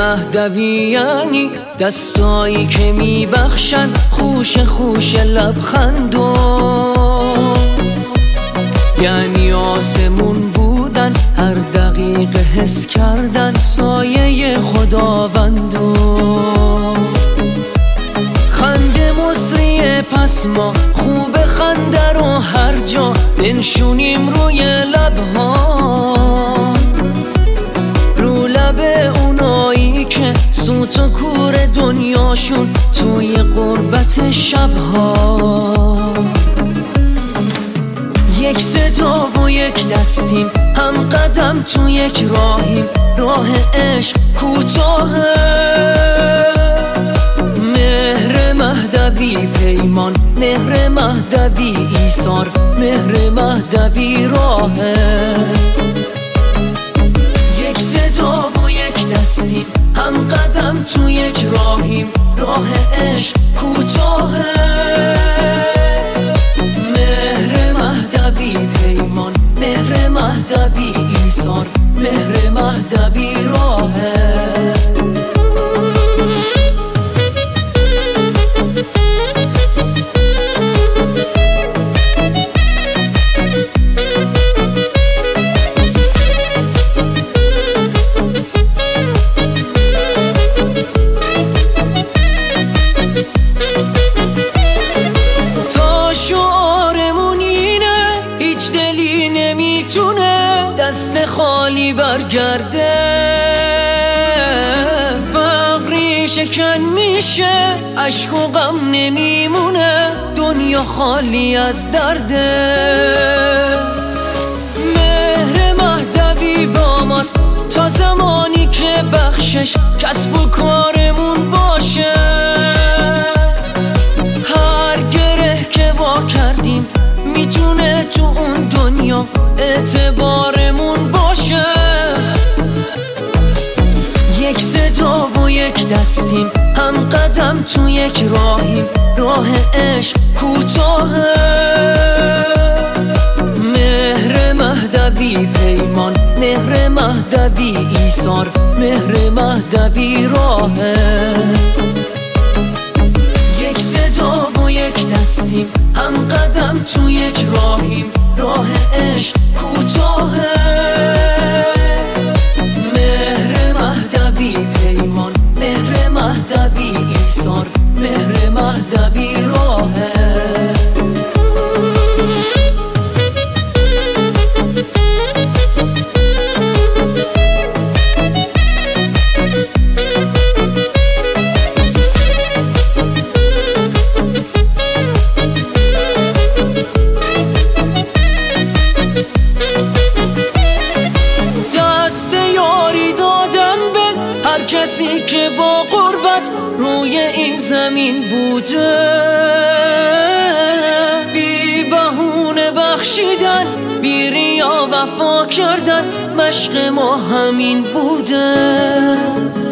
مهدوی یعنی دستایی که میبخشن خوش خوش لبخندو، یعنی آسمون بودن هر دقیقه حس کردن سایه خداوندو. خنده مصریه پس ما خوب خنده رو هر جا بنشونیم روی لبها، رو لب اونایی که سوت و کور دنیاشون توی غربت شبها. یک صدا و یک دستیم هم قدم تو یک راهیم، راه عشق کوتاهه. مهر مهدوی پیمان، مهر مهدوی ایثار، مهر مهدوی راهه. یک صدا و یک دستیم هم قدم تو یک راهیم، راه عشق کوتاهه. مهر مهدوی پیمان، مهر مهدوی ایثار، مهر مهدوی راهه. دست خالی برگرده، فقری شکن میشه، عشق و غم نمیمونه، دنیا خالی از درده. مهر مهدوی با ماست تا زمانی که بخشش کسب و کارمون باشه. هر گره که وا کردیم میتونه تو اون دنیا اعتبارمون باشه. یک صدا و یک دستیم هم قدم تو یک راهیم، راه عشق کوتاهه. مهر مهدوی پیمان، مهر مهدوی ایثار، مهر مهدوی راهه. یک صدا و یک دستیم هم قدم تو یک راهیم، راه عشق کوتاهه. مهر مهدوی پیمان، مهر مهدوی ایثار، مهر مهدوی راهه. کسی که با غربت روی این زمین بوده، بی بهونه بخشیدن، بی ریا وفا کردن، مشق ما همین بوده.